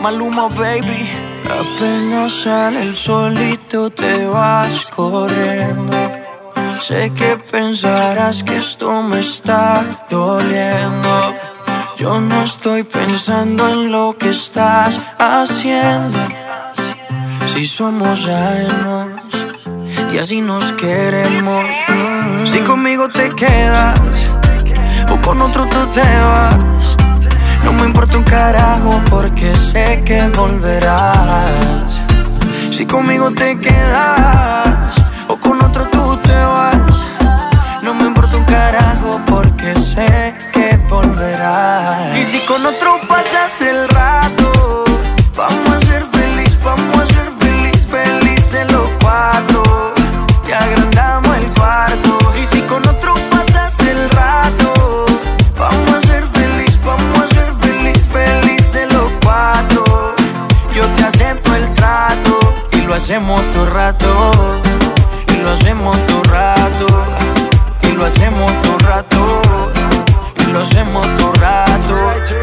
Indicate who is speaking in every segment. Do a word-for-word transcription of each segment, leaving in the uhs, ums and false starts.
Speaker 1: Maluma, baby.
Speaker 2: Apenas sale el solito te vas corriendo. Sé que pensarás que esto me está doliendo. Yo no estoy pensando en lo que estás haciendo. Si somos ajenos y así nos queremos. mm. Si conmigo te quedas o con otro tú te vas, no me importa un carajo porque sé que volverás. Si conmigo te quedas o con otro tú te vas, no me importa un carajo porque sé que volverás. Y si con otro pasas el rato, vamos a ser feliz, vamos a ser feliz, felices los cuatro. Y agrandamos el cuarto. Y si con otro pasas el rato, vamos a ser feliz, vamos a ser feliz, felices los cuatro. Yo te acepto el trato y lo hacemos todo rato. Y lo hacemos todo rato. Y lo hacemos todo rato. Y lo hacemos todo rato.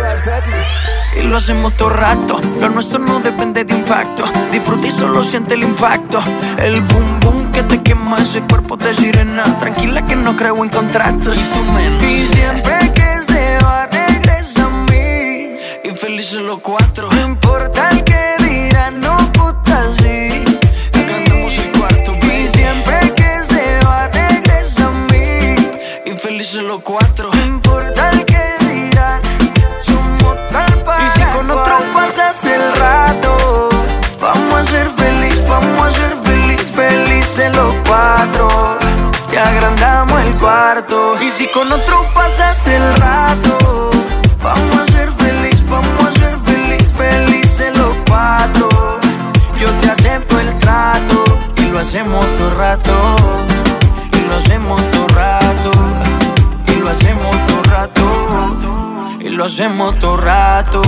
Speaker 2: Y lo hacemos todo rato. Lo nuestro no depende de impacto. Disfruta y solo siente el impacto. El boom boom que te quema ese cuerpo de sirena. Tranquila que no creo en contratos. Y tú menos. Y siempre que se va regresa a mí. Y felices los cuatro. No importa el que dirán, no puta sí. Cantamos el cuarto, baby. Y siempre que se va regresa a mí. Y felices los cuatro. No importa el que dirán, somos tal para. Y si con otro pasas el rato, vamos a ser feliz, vamos a ser feliz, felices los cuatro. Te agrandamos el cuarto. Y si con otro pasas el rato, vamos a ser feliz, vamos a ser feliz, felices los cuatro. Yo te acepto el trato y lo hacemos todo rato. Y lo hacemos todo rato. Y lo hacemos todo rato. Y lo hacemos todo rato.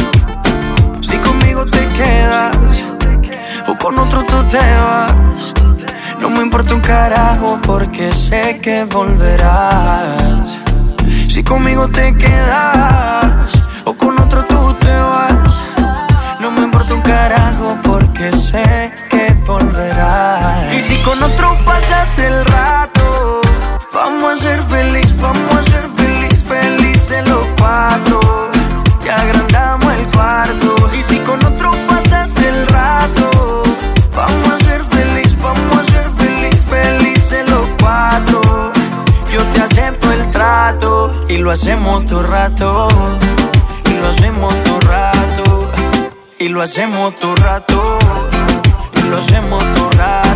Speaker 2: Si conmigo te quedas o con otro tú te vas, no me importa un carajo porque sé que volverás. Si conmigo te quedas o con otro tú te vas, no me importa un carajo porque sé que volverás. Y si con otro pasas el rato, vamos a ser feliz, vamos a ser feliz, felices los cuatro. Te agrandamos el cuarto. Y si con otro pasas el rato, vamos a ser feliz, vamos a ser feliz, felices los cuatro. Yo te acepto el trato y lo hacemos todo rato. Y lo hacemos todo rato. Y lo hacemos todo rato. Y lo hacemos todo rato.